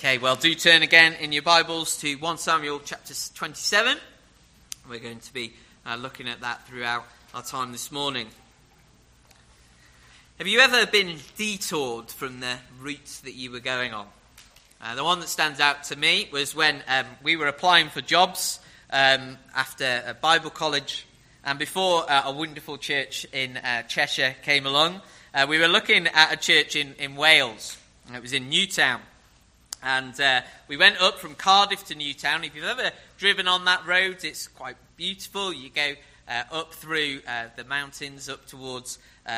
Okay, well, do turn again in your Bibles to 1 Samuel chapter 27. We're going to be looking at that throughout our time this morning. Have you ever been detoured from the route that you were going on? The one that stands out to me was when we were applying for jobs after a Bible college, and before a wonderful church in Cheshire came along, we were looking at a church in Wales. It was in Newtown. And we went up from Cardiff to Newtown. If you've ever driven on that road, it's quite beautiful. You go up through the mountains up towards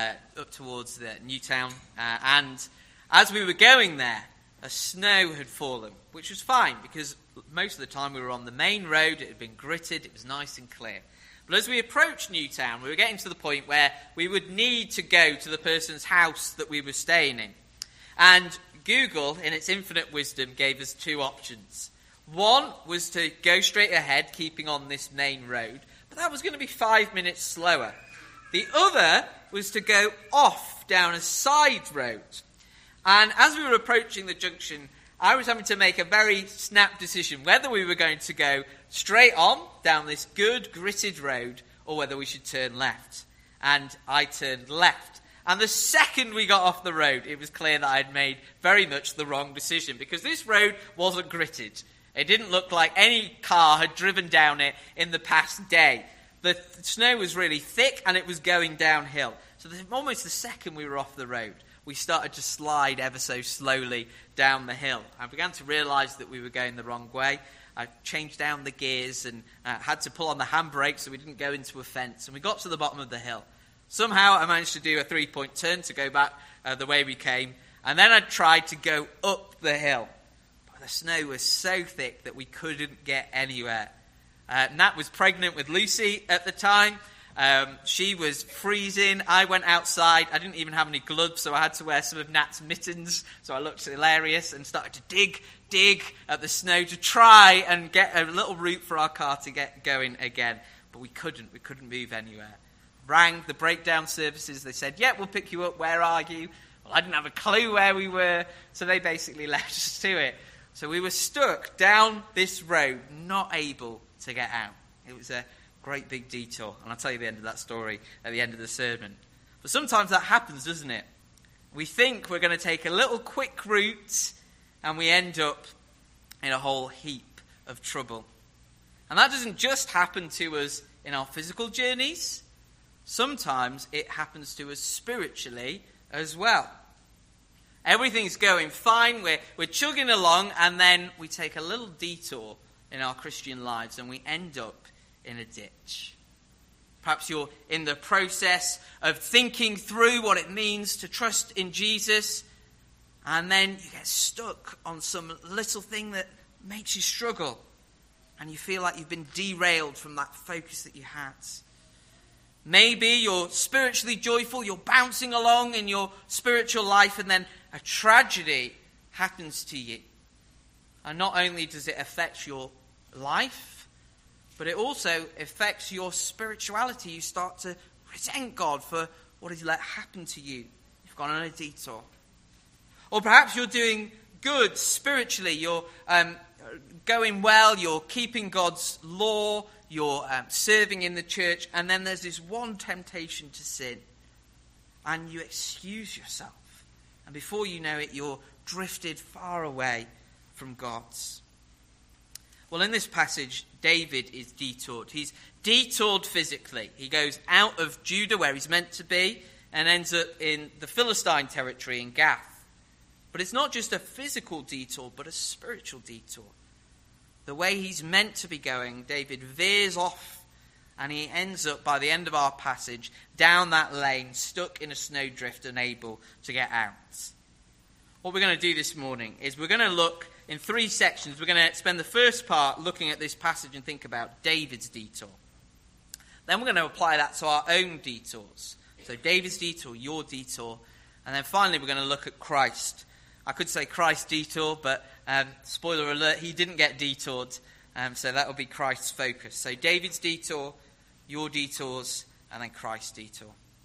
the Newtown. And as we were going there, a snow had fallen, which was fine because most of the time we were on the main road. It had been gritted. It was nice and clear. But as we approached Newtown, we were getting to the point where we would need to go to the person's house that we were staying in. And Google, in its infinite wisdom, gave us two options. One was to go straight ahead, keeping on this main road, but that was going to be 5 minutes slower. The other was to go off down a side road. And as we were approaching the junction, I was having to make a very snap decision whether we were going to go straight on down this good gritted road or whether we should turn left. And I turned left. And the second we got off the road, it was clear that I'd made very much the wrong decision, because this road wasn't gritted. It didn't look like any car had driven down it in the past day. The snow was really thick and it was going downhill. So almost the second we were off the road, we started to slide ever so slowly down the hill. I began to realise that we were going the wrong way. I changed down the gears and had to pull on the handbrake so we didn't go into a fence. And we got to the bottom of the hill. Somehow I managed to do a 3-point turn to go back the way we came. And then I tried to go up the hill. But the snow was so thick that we couldn't get anywhere. Nat was pregnant with Lucy at the time. She was freezing. I went outside. I didn't even have any gloves, so I had to wear some of Nat's mittens. So I looked hilarious and started to dig at the snow to try and get a little route for our car to get going again. But we couldn't. We couldn't move anywhere. Rang the breakdown services. They said, yeah, we'll pick you up. Where are you? Well, I didn't have a clue where we were, so they basically left us to it. So we were stuck down this road, not able to get out. It was a great big detour, and I'll tell you the end of that story at the end of the sermon. But sometimes that happens, doesn't it? We think we're going to take a little quick route, and we end up in a whole heap of trouble. And that doesn't just happen to us in our physical journeys. Sometimes it happens to us spiritually as well. Everything's going fine, we're chugging along, and then we take a little detour in our Christian lives and we end up in a ditch. Perhaps you're in the process of thinking through what it means to trust in Jesus, and then you get stuck on some little thing that makes you struggle, and you feel like you've been derailed from that focus that you had. Maybe you're spiritually joyful, you're bouncing along in your spiritual life, and then a tragedy happens to you. And not only does it affect your life, but it also affects your spirituality. You start to resent God for what He's let happen to you. You've gone on a detour. Or perhaps you're doing good spiritually. You're going well, you're keeping God's law, you're serving in the church, and then there's this one temptation to sin, and you excuse yourself, and before you know it, you're drifted far away from God's. Well, in this passage, David is detoured. He's detoured physically. He goes out of Judah, where he's meant to be, and ends up in the Philistine territory in Gath. But it's not just a physical detour, but a spiritual detour. The way he's meant to be going, David veers off, and he ends up, by the end of our passage, down that lane, stuck in a snowdrift, unable to get out. What we're going to do this morning is we're going to look in 3 sections. We're going to spend the first part looking at this passage and think about David's detour. Then we're going to apply that to our own detours. So David's detour, your detour. And then finally we're going to look at Christ. I could say Christ's detour, but spoiler alert, he didn't get detoured. So that will be Christ's focus. So David's detour, your detours, and then Christ's detour.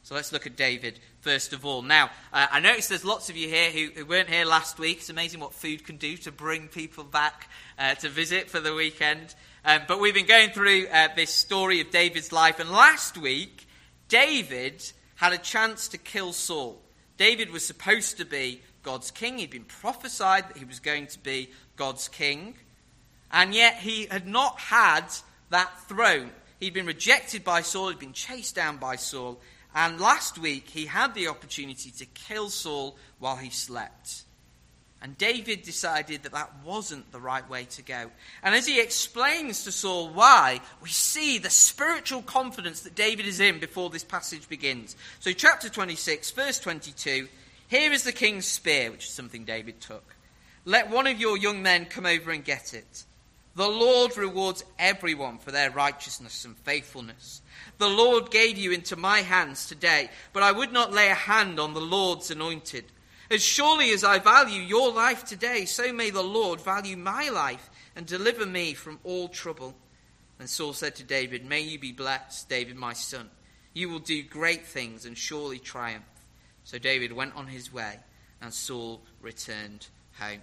So let's look at David first of all. Now, I noticed there's lots of you here who weren't here last week. It's amazing what food can do to bring people back to visit for the weekend. But we've been going through this story of David's life. And last week, David had a chance to kill Saul. David was supposed to be God's king. He'd been prophesied that he was going to be God's king. And yet he had not had that throne. He'd been rejected by Saul. He'd been chased down by Saul. And last week he had the opportunity to kill Saul while he slept. And David decided that that wasn't the right way to go. And as he explains to Saul why, we see the spiritual confidence that David is in before this passage begins. So chapter 26, verse 22, here is the king's spear, which is something David took. Let one of your young men come over and get it. The Lord rewards everyone for their righteousness and faithfulness. The Lord gave you into my hands today, but I would not lay a hand on the Lord's anointed. As surely as I value your life today, so may the Lord value my life and deliver me from all trouble. And Saul said to David, may you be blessed, David my son. You will do great things and surely triumph. So David went on his way and Saul returned home.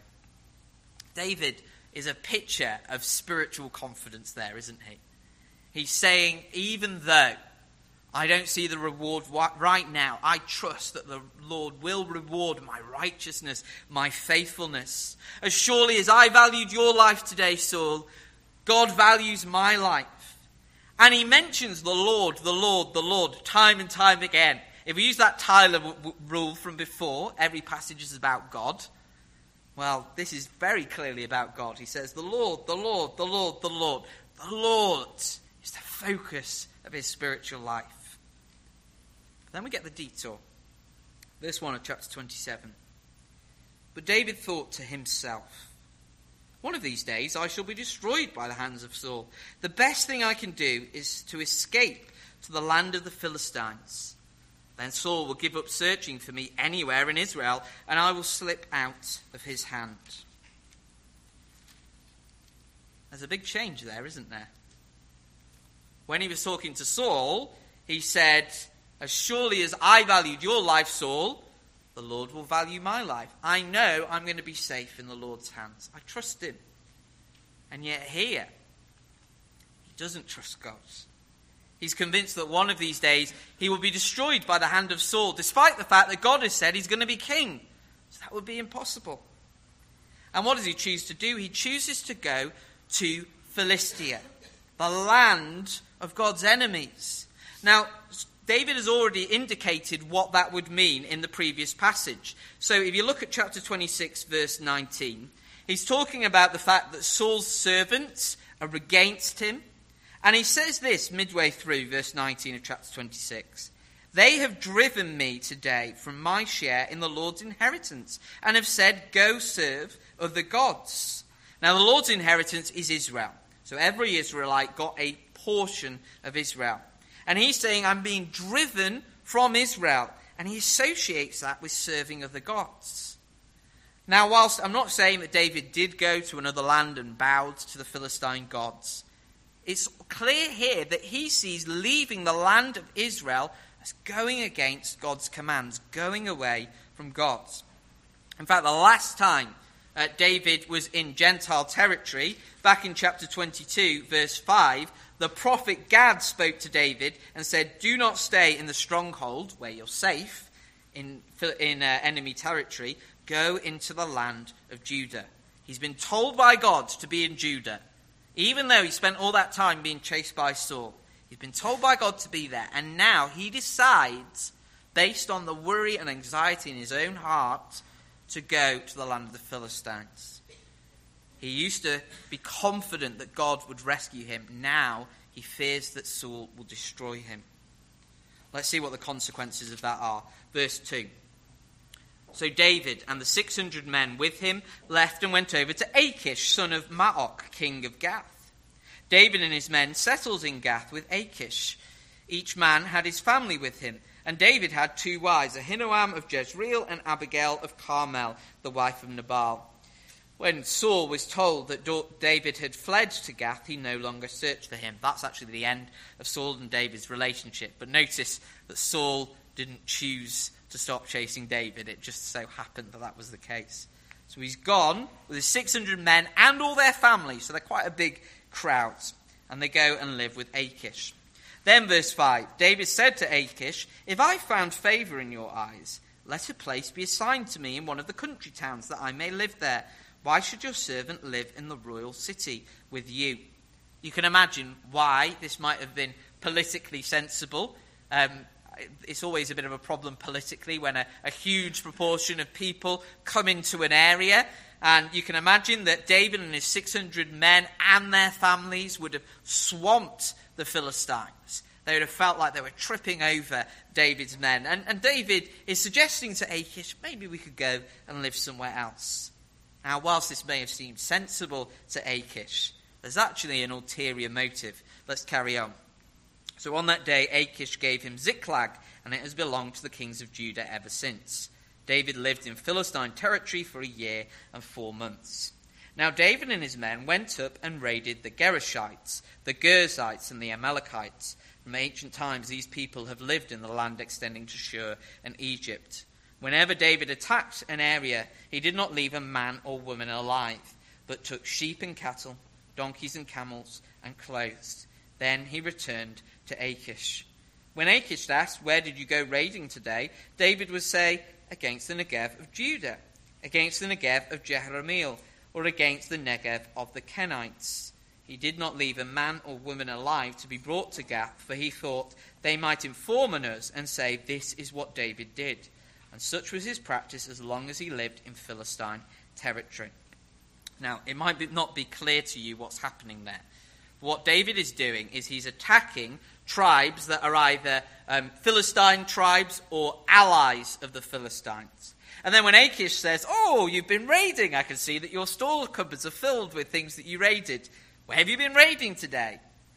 David is a picture of spiritual confidence there, isn't he? He's saying, even though I don't see the reward right now, I trust that the Lord will reward my righteousness, my faithfulness. As surely as I valued your life today, Saul, God values my life. And he mentions the Lord, the Lord, the Lord, time and time again. If we use that Tyler rule from before, every passage is about God. Well, this is very clearly about God. He says, the Lord, the Lord, the Lord, the Lord. The Lord is the focus of his spiritual life. Then we get the detour. Verse 1 of chapter 27. But David thought to himself, one of these days I shall be destroyed by the hands of Saul. The best thing I can do is to escape to the land of the Philistines. Then Saul will give up searching for me anywhere in Israel, and I will slip out of his hand. There's a big change there, isn't there? When he was talking to Saul, he said, as surely as I valued your life, Saul, the Lord will value my life. I know I'm going to be safe in the Lord's hands. I trust him. And yet here, he doesn't trust God. He's convinced that one of these days he will be destroyed by the hand of Saul, despite the fact that God has said he's going to be king. So that would be impossible. And what does he choose to do? He chooses to go to Philistia, the land of God's enemies. Now, David has already indicated what that would mean in the previous passage. So if you look at chapter 26, verse 19, he's talking about the fact that Saul's servants are against him. And he says this midway through verse 19 of chapter 26. They have driven me today from my share in the Lord's inheritance and have said, go serve other gods. Now the Lord's inheritance is Israel. So every Israelite got a portion of Israel. And he's saying, I'm being driven from Israel. And he associates that with serving other gods. Now, whilst I'm not saying that David did go to another land and bowed to the Philistine gods, it's clear here that he sees leaving the land of Israel as going against God's commands, going away from God. In fact, the last time David was in Gentile territory, back in chapter 22, verse 5, the prophet Gad spoke to David and said, do not stay in the stronghold where you're safe in enemy territory. Go into the land of Judah. He's been told by God to be in Judah. Even though he spent all that time being chased by Saul, he's been told by God to be there. And now he decides, based on the worry and anxiety in his own heart, to go to the land of the Philistines. He used to be confident that God would rescue him. Now he fears that Saul will destroy him. Let's see what the consequences of that are. Verse 2. So David and the 600 men with him left and went over to Achish, son of Maok, king of Gath. David and his men settled in Gath with Achish. Each man had his family with him. And David had 2 wives, Ahinoam of Jezreel and Abigail of Carmel, the wife of Nabal. When Saul was told that David had fled to Gath, he no longer searched for him. That's actually the end of Saul and David's relationship. But notice that Saul didn't choose to stop chasing David. It just so happened that was the case. So he's gone with his 600 men and all their families. So they're quite a big crowd. And they go and live with Achish. Then verse 5, David said to Achish, "If I found favour in your eyes, let a place be assigned to me in one of the country towns, that I may live there. Why should your servant live in the royal city with you?" You can imagine why this might have been politically sensible. It's always a bit of a problem politically when a huge proportion of people come into an area. And you can imagine that David and his 600 men and their families would have swamped the Philistines. They would have felt like they were tripping over David's men. And David is suggesting to Achish, maybe we could go and live somewhere else. Now, whilst this may have seemed sensible to Achish, there's actually an ulterior motive. Let's carry on. So on that day, Achish gave him Ziklag, and it has belonged to the kings of Judah ever since. David lived in Philistine territory for 1 year and 4 months. Now David and his men went up and raided the Gerishites, the Girzites, and the Amalekites. From ancient times, these people have lived in the land extending to Shur and Egypt. Whenever David attacked an area, he did not leave a man or woman alive, but took sheep and cattle, donkeys and camels, and clothes. Then he returned to Achish. When Achish asked, "Where did you go raiding today?" David would say, "Against the Negev of Judah, against the Negev of Jerahmeel, or against the Negev of the Kenites." He did not leave a man or woman alive to be brought to Gath, for he thought they might inform on us and say, "This is what David did." And such was his practice as long as he lived in Philistine territory. Now, it might not be clear to you what's happening there. What David is doing is he's attacking tribes that are either Philistine tribes or allies of the Philistines. And then when Achish says, "Oh, you've been raiding. I can see that your store cupboards are filled with things that you raided. Where have you been raiding today?"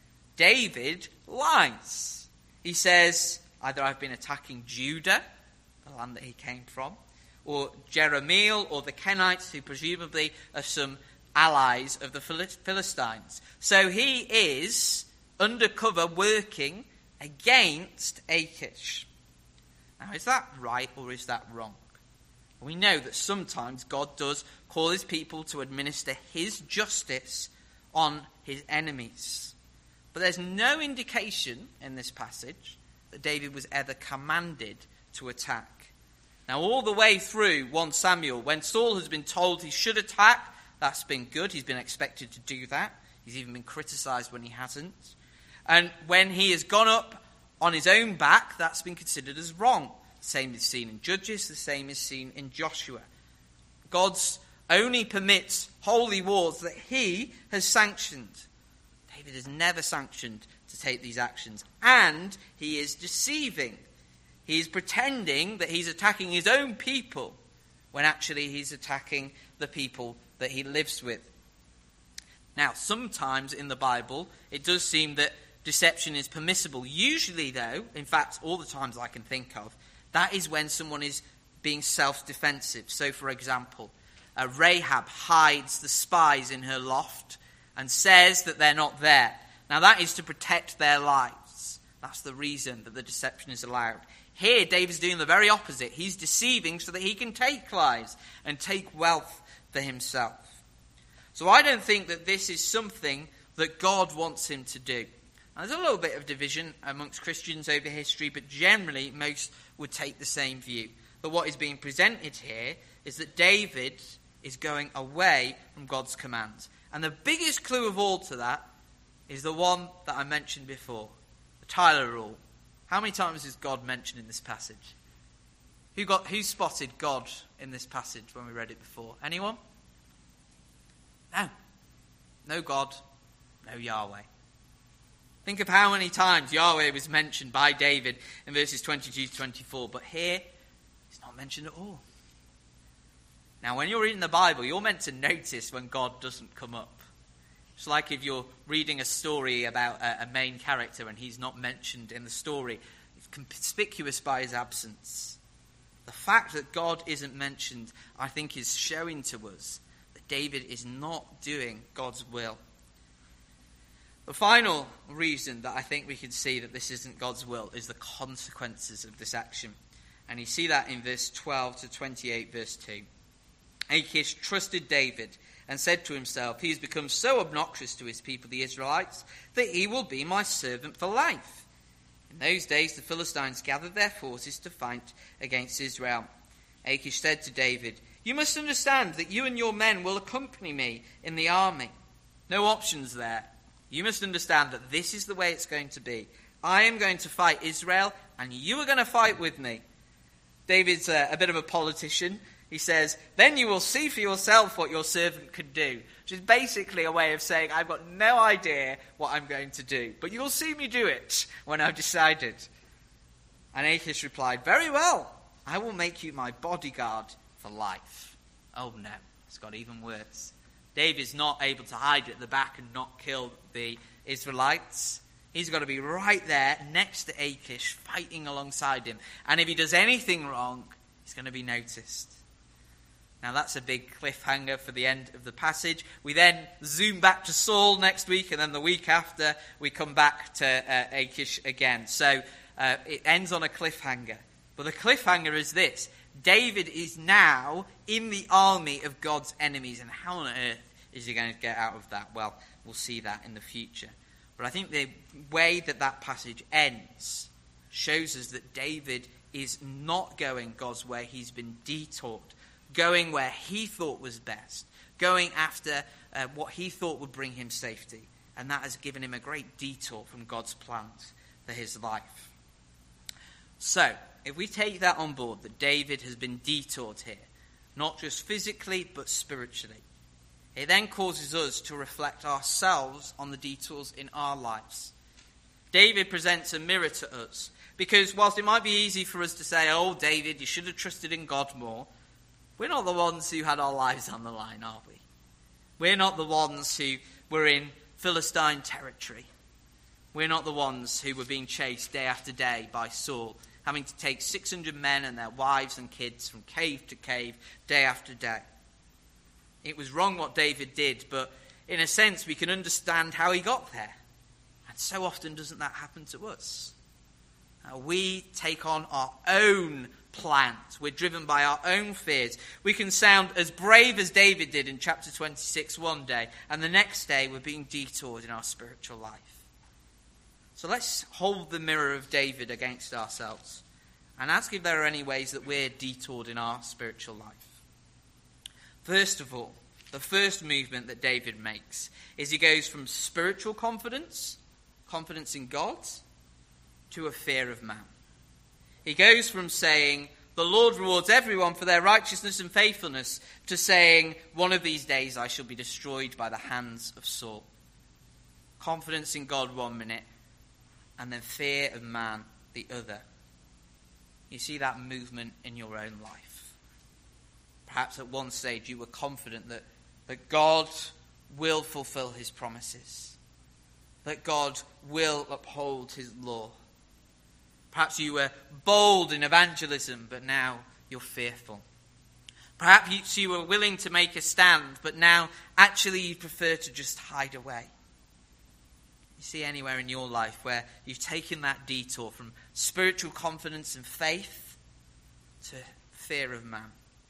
David lies. He says, either I've been attacking Judah, the land that he came from, or Jerahmeel, or the Kenites, who presumably are some allies of the Philistines. So he is undercover working against Achish. Now, is that right or is that wrong? We know that sometimes God does call his people to administer his justice on his enemies. But there's no indication in this passage that David was ever commanded to attack. Now, all the way through 1 Samuel, when Saul has been told he should attack, that's been good. He's been expected to do that. He's even been criticised when he hasn't. And when he has gone up on his own back, that's been considered as wrong. The same is seen in Judges, the same is seen in Joshua. God's only permits holy wars that he has sanctioned. David has never sanctioned to take these actions. And he is deceiving. He is pretending that he's attacking his own people when actually he's attacking the people that he lives with. Now, sometimes in the Bible, it does seem that deception is permissible. Usually, though, in fact, all the times I can think of, that is when someone is being self-defensive. So, for example, Rahab hides the spies in her loft and says that they're not there. Now, that is to protect their lives. That's the reason that the deception is allowed. Here, David's doing the very opposite. He's deceiving so that he can take lives and take wealth for himself. So I don't think that this is something that God wants him to do. Now, there's a little bit of division amongst Christians over history, but generally most would take the same view. But what is being presented here is that David is going away from God's commands. And the biggest clue of all to that is the one that I mentioned before, the Tyler rule. How many times is God mentioned in this passage? Who spotted God in this passage when we read it before? Anyone? No. No God, no Yahweh. Think of how many times Yahweh was mentioned by David in verses 22 to 24, but here it's not mentioned at all. Now, when you're reading the Bible, you're meant to notice when God doesn't come up. It's like if you're reading a story about a main character and he's not mentioned in the story. It's conspicuous by his absence. The fact that God isn't mentioned, I think, is showing to us that David is not doing God's will. The final reason that I think we can see that this isn't God's will is the consequences of this action. And you see that in verse 12 to 28, verse 2. Achish trusted David and said to himself, he has become so obnoxious to his people, the Israelites, that he will be my servant for life. In those days the Philistines gathered their forces to fight against Israel. Achish said to David, you must understand that you and your men will accompany me in the army. No options there. You must understand that this is the way it's going to be. I am going to fight Israel, and you are going to fight with me. David's a bit of a politician. He says, then you will see for yourself what your servant could do. Which is basically a way of saying, I've got no idea what I'm going to do. But you'll see me do it when I've decided. And Achish replied, very well, I will make you my bodyguard for life. Oh no, it's got even worse. David's not able to hide at the back and not kill the Israelites. He's got to be right there next to Achish, fighting alongside him. And if he does anything wrong, he's going to be noticed. Now that's a big cliffhanger for the end of the passage. We then zoom back to Saul next week, and then the week after we come back to Achish again. So it ends on a cliffhanger. But the cliffhanger is this. David is now in the army of God's enemies. And how on earth is he going to get out of that? Well, we'll see that in the future. But I think the way that that passage ends shows us that David is not going God's way. He's been detoured, going where he thought was best, going after what he thought would bring him safety. And that has given him a great detour from God's plans for his life. So, if we take that on board, that David has been detoured here, not just physically, but spiritually, it then causes us to reflect ourselves on the detours in our lives. David presents a mirror to us, because whilst it might be easy for us to say, oh, David, you should have trusted in God more, we're not the ones who had our lives on the line, are we? We're not the ones who were in Philistine territory. We're not the ones who were being chased day after day by Saul, having to take 600 men and their wives and kids from cave to cave, day after day. It was wrong what David did, but in a sense we can understand how he got there. And so often doesn't that happen to us? We take on our own plans. We're driven by our own fears. We can sound as brave as David did in chapter 26 one day, and the next day we're being detoured in our spiritual life. So let's hold the mirror of David against ourselves and ask if there are any ways that we're detoured in our spiritual life. First of all, the first movement that David makes is he goes from spiritual confidence in God, to a fear of man. He goes from saying, the Lord rewards everyone for their righteousness and faithfulness, to saying, one of these days I shall be destroyed by the hands of Saul. Confidence in God 1 minute, and then fear of man the other. You see that movement in your own life. Perhaps at one stage you were confident that God will fulfill his promises, that God will uphold his law. Perhaps you were bold in evangelism, but now you're fearful. Perhaps you were willing to make a stand, but now actually you prefer to just hide away. You see anywhere in your life where you've taken that detour from spiritual confidence and faith to fear of man?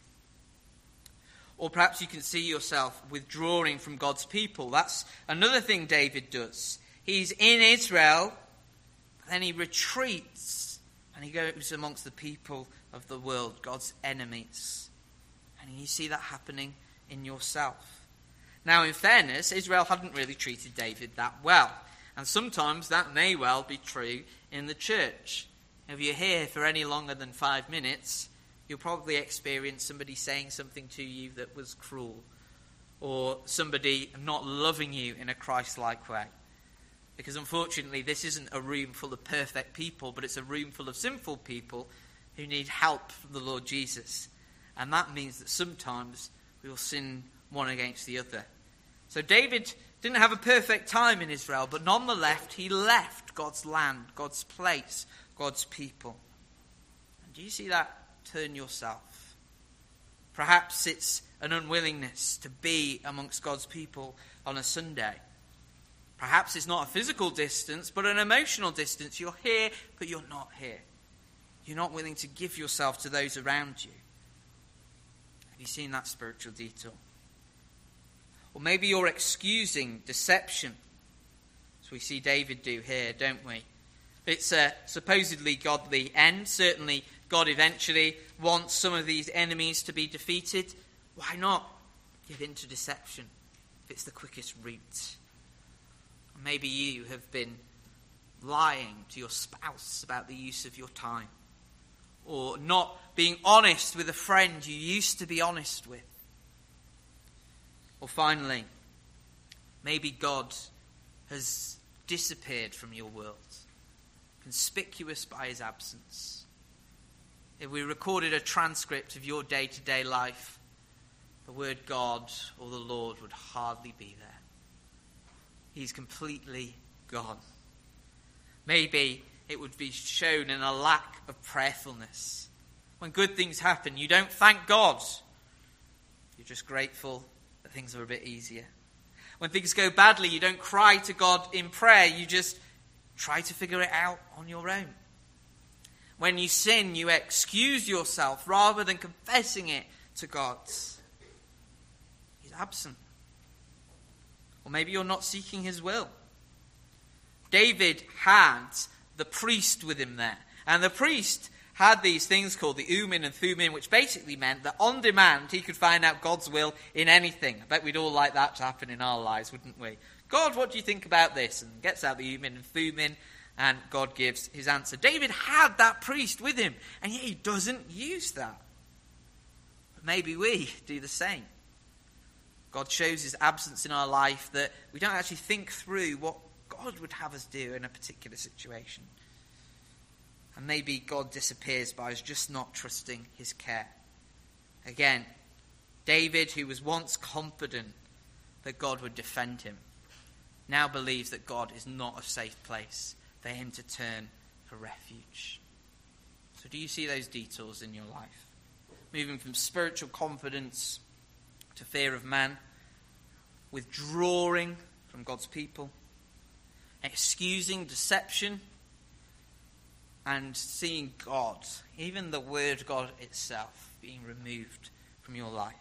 Or perhaps you can see yourself withdrawing from God's people. That's another thing David does. He's in Israel, but then he retreats and he goes amongst the people of the world, God's enemies. And you see that happening in yourself. Now, in fairness, Israel hadn't really treated David that well. And sometimes that may well be true in the church. If you're here for any longer than 5 minutes, you'll probably experience somebody saying something to you that was cruel, or somebody not loving you in a Christ-like way. Because unfortunately, this isn't a room full of perfect people, but it's a room full of sinful people who need help from the Lord Jesus. And that means that sometimes we will sin one against the other. So David didn't have a perfect time in Israel, but nonetheless, he left God's land, God's place, God's people. And do you see that turn yourself? Perhaps it's an unwillingness to be amongst God's people on a Sunday. Perhaps it's not a physical distance, but an emotional distance. You're here, but you're not here. You're not willing to give yourself to those around you. Have you seen that spiritual detour? Or maybe you're excusing deception, as we see David do here, don't we? It's a supposedly godly end. Certainly God eventually wants some of these enemies to be defeated. Why not give in to deception if it's the quickest route? Or maybe you have been lying to your spouse about the use of your time, or not being honest with a friend you used to be honest with. Or finally, maybe God has disappeared from your world, conspicuous by his absence. If we recorded a transcript of your day-to-day life, the word God or the Lord would hardly be there. He's completely gone. Maybe it would be shown in a lack of prayerfulness. When good things happen, you don't thank God. You're just grateful that things are a bit easier. When things go badly, you don't cry to God in prayer. You just try to figure it out on your own. When you sin, you excuse yourself rather than confessing it to God. He's absent. Or maybe you're not seeking his will. David had the priest with him there. And the priest had these things called the Urim and Thummim, which basically meant that on demand he could find out God's will in anything. I bet we'd all like that to happen in our lives, wouldn't we? God, what do you think about this? And gets out the Urim and Thummim, and God gives his answer. David had that priest with him, and yet he doesn't use that. But maybe we do the same. God shows his absence in our life that we don't actually think through what God would have us do in a particular situation. And maybe God disappears by us just not trusting his care. Again, David, who was once confident that God would defend him, now believes that God is not a safe place for him to turn for refuge. So do you see those detours in your life? Moving from spiritual confidence to fear of man, withdrawing from God's people, excusing deception, and seeing God, even the word God itself, being removed from your life.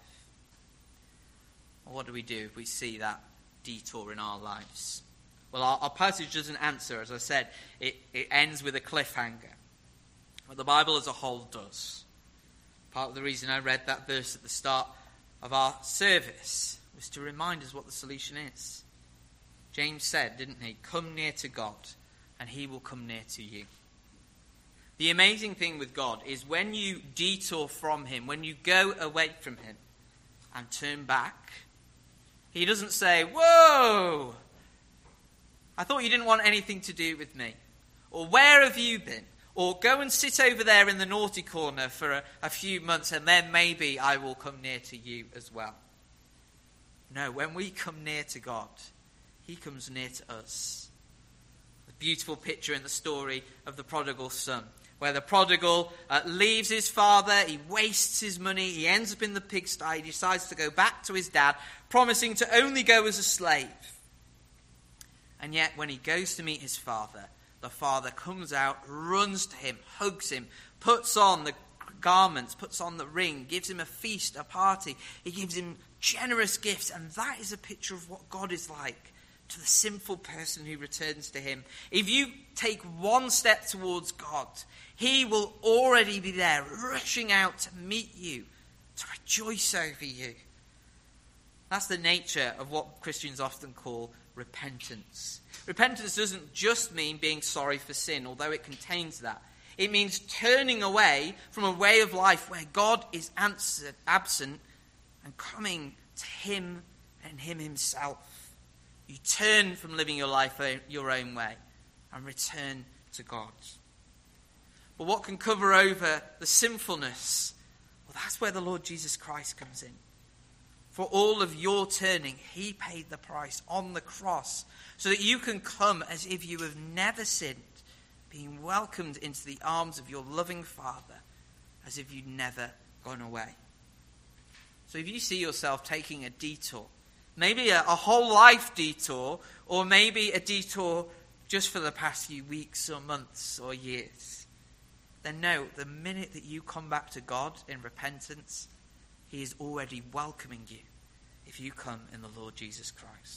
Well, what do we do if we see that detour in our lives? Well, our passage doesn't answer. As I said, it ends with a cliffhanger. But the Bible as a whole does. Part of the reason I read that verse at the start of our service was to remind us what the solution is. James said, didn't he? Come near to God, and he will come near to you. The amazing thing with God is when you detour from him, when you go away from him and turn back, he doesn't say, whoa, I thought you didn't want anything to do with me. Or where have you been? Or go and sit over there in the naughty corner for a few months and then maybe I will come near to you as well. No, when we come near to God, he comes near to us. The beautiful picture in the story of the prodigal son, where the prodigal leaves his father, he wastes his money, he ends up in the pigsty, he decides to go back to his dad, promising to only go as a slave. And yet when he goes to meet his father, the father comes out, runs to him, hugs him, puts on the garments, puts on the ring, gives him a feast, a party. He gives him generous gifts, and that is a picture of what God is like to the sinful person who returns to him. If you take one step towards God, he will already be there, rushing out to meet you, to rejoice over you. That's the nature of what Christians often call repentance. Repentance doesn't just mean being sorry for sin, although it contains that. It means turning away from a way of life where God is absent and coming to him and him himself. You turn from living your life your own way and return to God. But what can cover over the sinfulness? Well, that's where the Lord Jesus Christ comes in. For all of your turning, he paid the price on the cross so that you can come as if you have never sinned, being welcomed into the arms of your loving Father as if you'd never gone away. So if you see yourself taking a detour, maybe a whole life detour or maybe a detour just for the past few weeks or months or years, then know the minute that you come back to God in repentance, he is already welcoming you if you come in the Lord Jesus Christ.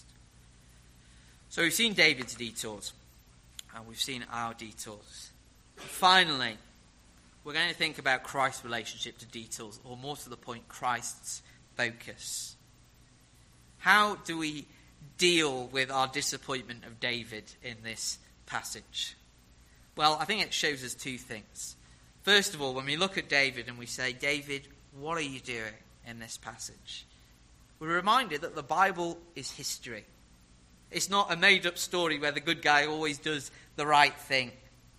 So we've seen David's detours, and we've seen our detours. And finally, we're going to think about Christ's relationship to detours, or more to the point, Christ's focus. How do we deal with our disappointment of David in this passage? Well, I think it shows us two things. First of all, when we look at David and we say, David, what are you doing in this passage? We're reminded that the Bible is history. It's not a made-up story where the good guy always does the right thing.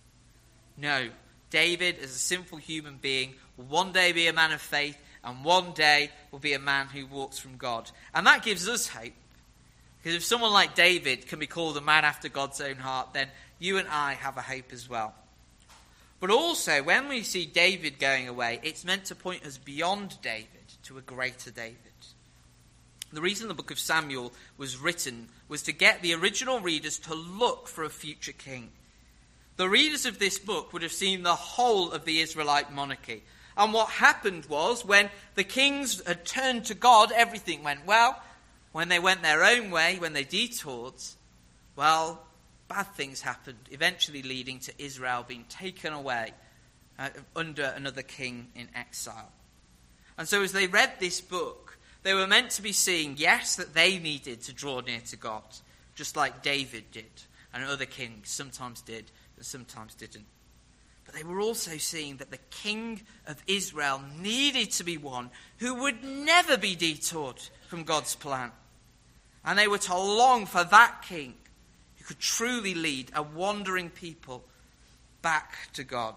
No, David, as a simple human being, will one day be a man of faith, and one day will be a man who walks from God. And that gives us hope. Because if someone like David can be called a man after God's own heart, then you and I have a hope as well. But also, when we see David going away, it's meant to point us beyond David to a greater David. The reason the book of Samuel was written was to get the original readers to look for a future king. The readers of this book would have seen the whole of the Israelite monarchy. And what happened was, when the kings had turned to God, everything went well. When they went their own way, when they detoured, well, bad things happened, eventually leading to Israel being taken away under another king in exile. And so as they read this book, they were meant to be seeing, yes, that they needed to draw near to God, just like David did, and other kings sometimes did and sometimes didn't. But they were also seeing that the king of Israel needed to be one who would never be detoured from God's plan. And they were to long for that king who could truly lead a wandering people back to God.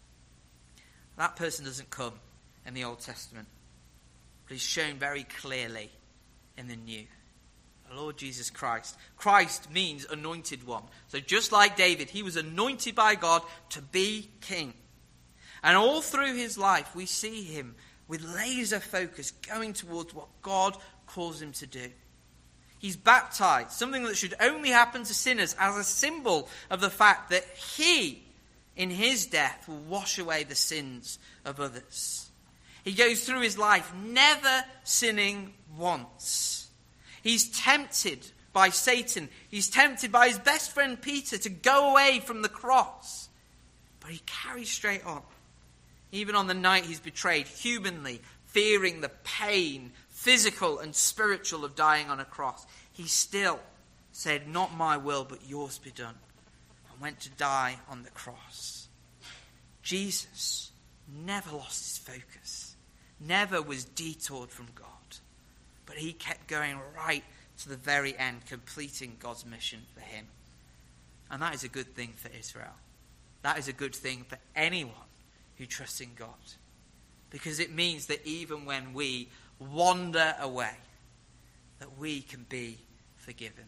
That person doesn't come in the Old Testament, but he's shown very clearly in the New. The Lord Jesus Christ. Christ means anointed one. So just like David, he was anointed by God to be king. And all through his life, we see him with laser focus going towards what God calls him to do. He's baptized, something that should only happen to sinners, as a symbol of the fact that he, in his death, will wash away the sins of others. He goes through his life never sinning once. He's tempted by Satan. He's tempted by his best friend Peter to go away from the cross. But he carries straight on. Even on the night he's betrayed, humanly, fearing the pain, physical and spiritual, of dying on a cross, he still said, "Not my will, but yours be done," and went to die on the cross. Jesus never lost his focus, never was detoured from God, but he kept going right to the very end, completing God's mission for him. And that is a good thing for Israel. That is a good thing for anyone who trusts in God. Because it means that even when we wander away, that we can be forgiven.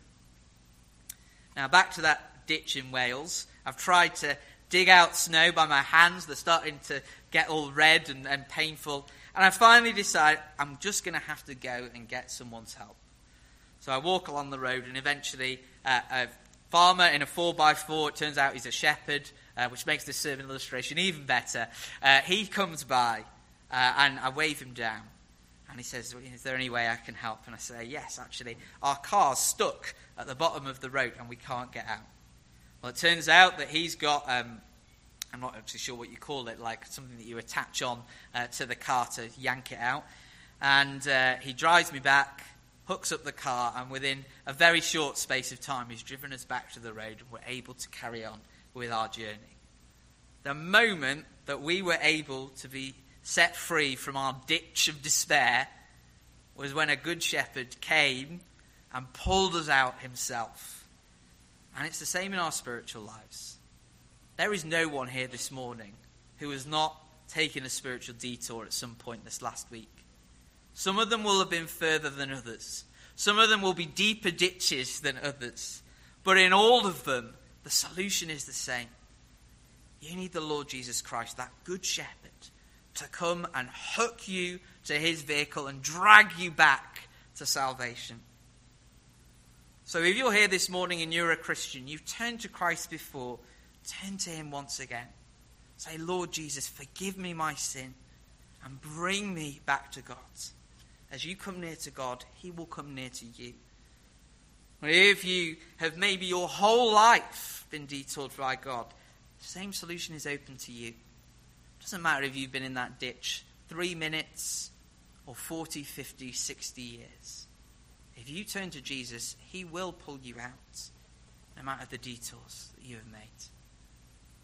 Now back to that ditch in Wales. I've tried to dig out snow by my hands. They're starting to get all red and painful. And I finally decided I'm just going to have to go and get someone's help. So I walk along the road, and eventually a farmer in a 4x4, it turns out he's a shepherd, which makes this sermon illustration even better. He comes by, and I wave him down. And he says, "Is there any way I can help?" And I say, "Yes, actually, our car's stuck at the bottom of the road and we can't get out." Well, it turns out that he's got, I'm not actually sure what you call it, like something that you attach on to the car to yank it out. And he drives me back, hooks up the car, and within a very short space of time, he's driven us back to the road, and we're able to carry on with our journey. The moment that we were able to be set free from our ditch of despair was when a good shepherd came and pulled us out himself. And it's the same in our spiritual lives. There is no one here this morning who has not taken a spiritual detour at some point this last week. Some of them will have been further than others. Some of them will be deeper ditches than others. But in all of them, the solution is the same. You need the Lord Jesus Christ, that good shepherd, to come and hook you to his vehicle and drag you back to salvation. So if you're here this morning and you're a Christian, you've turned to Christ before, turn to him once again. Say, Lord Jesus, forgive me my sin and bring me back to God. As you come near to God, he will come near to you. If you have maybe your whole life been detoured by God, the same solution is open to you. It doesn't matter if you've been in that ditch 3 minutes or 40, 50, 60 years. If you turn to Jesus, he will pull you out, no matter the detours that you have made.